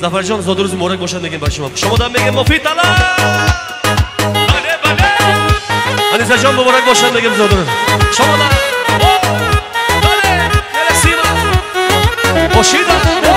ظفر جان زاد روز مبارک باشد میگیم بر شما دم میگیم مفید طلب. بله بله انیسه جان مبارک باشد میگیم زاد روز شما دم. بله سیما باشید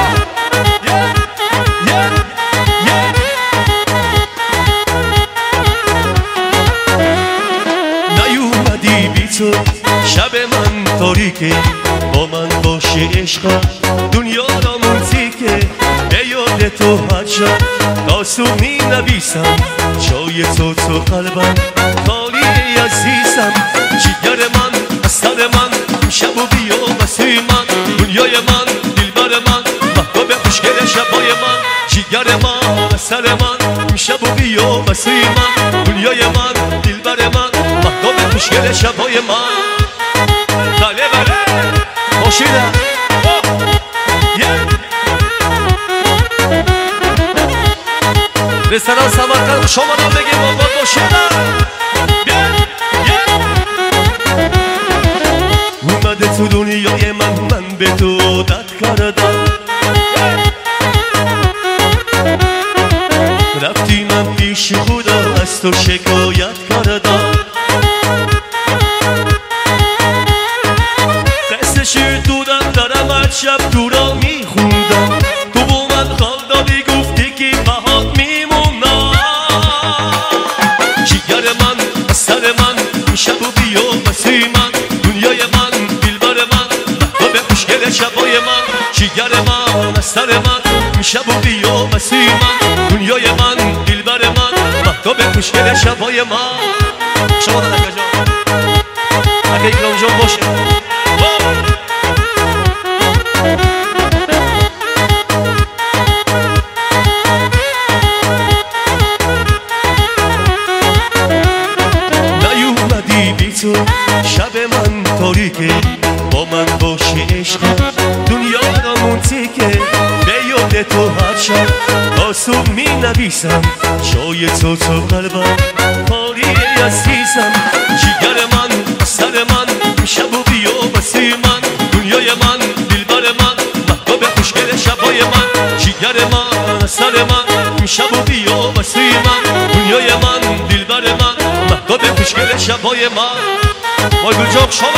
نیومدی بی تو شب من تاریکه با من باشه عشقا دنیا را موزیکه به یاد تو هر شب تاسو می نویسم جای تو قلبم خالی عزیزم جگر من از سر من شب و بیا واسه من دنیای من دلبر من محبوب خوشگل شبای من جگر من از سر من شب و بیا واسه من دنیای من دلبر من محبوب خوشگل شبای من بله بله باشیدم رستوران سمرقند شما را بگیم آباد باشیدم اومده تو دنیای من به تو عادت کردم رفتی من پیش خدا از تو شکایت کردم دستشی دودم دارم هر شب تو را میخوندم تو با من خال دادی گفتی که بهات میمونم جگر من از سر من شب و بیا واسه من دنیای من دلبر من محبوب خوشگل شبای من جگر من از سر من شب و بیا واسه من دنیای من دلبر من محبوب خوشگل شبای من شما دادم کجا اگه اکرام جان باشه نیومدی بی تو شب من تاریکه با من باشه عشق دنیا را منتیکه به یاد تو هر شب تاسو می نویسم جای تو قلبم خالی عزیزم جگر من از سر من شب و بیا واسه من دنیای من دلبر من محبوب خوشگل شبای من جگر من از سر من شب و بیا واسه من دنیای من دلبر من محبوب خوشگل شبای من وای گل جان شما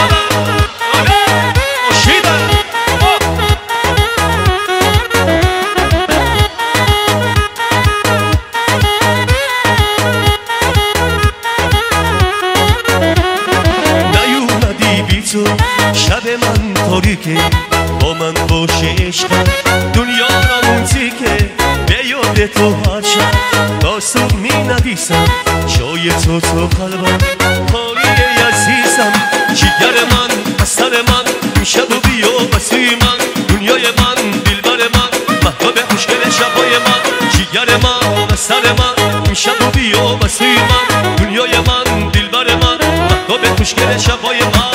تو شب من تاریکه با من باشه عشق دنیا را موزیکه به یاد تو هر شب تاسو می نویسم جای تو قلبم خالی عزیزم جگر من از سر من شب و بیا واسه من دنیای من دلبر من محبوب خوشگل شبای من جگر من از سر من شب و بیا واسه من دنیای من دلبر من محبوب خوشگل شبای من